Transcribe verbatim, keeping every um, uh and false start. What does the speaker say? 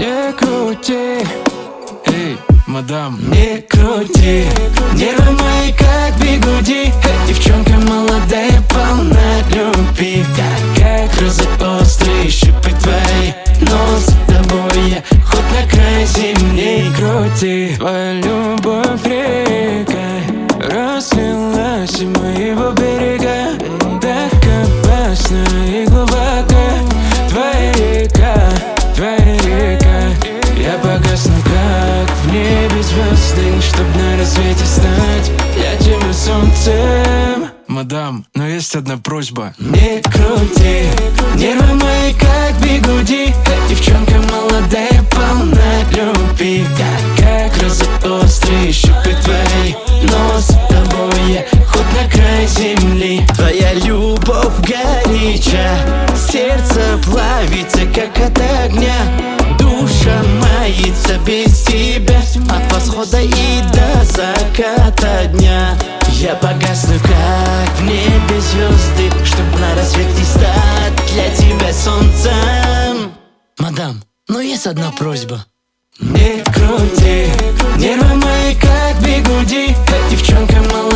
Не крути, эй, мадам, не крути. Нервы мои как бигуди. Девчонка молодая, полна любви. Как розы острые, шипы твои. Но с тобой я хоть на край земли. Крути. Твоя любовь рекой разлилась и моего берега. Так опасно и глубоко. Твоя река, твоя река. Я погасну, как в небе звезды, чтоб на рассвете стать для тебя солнцем. Мадам, но есть одна просьба. Не крути. Нервы мои как бигуди. Девчонка молодая, полна любви. Как розы острые, шипы твои. Но с тобой я хоть на край земли. Твоя любовь горяча, сердце плавится, как от огня. Душа мается без тебя, от восхода и до заката дня. Я погасну, как в небе звезды, чтоб на рассвете стать для тебя солнцем. Мадам, но есть одна просьба. Не крути. Нервы мои как бигуди. Девчонка молодая,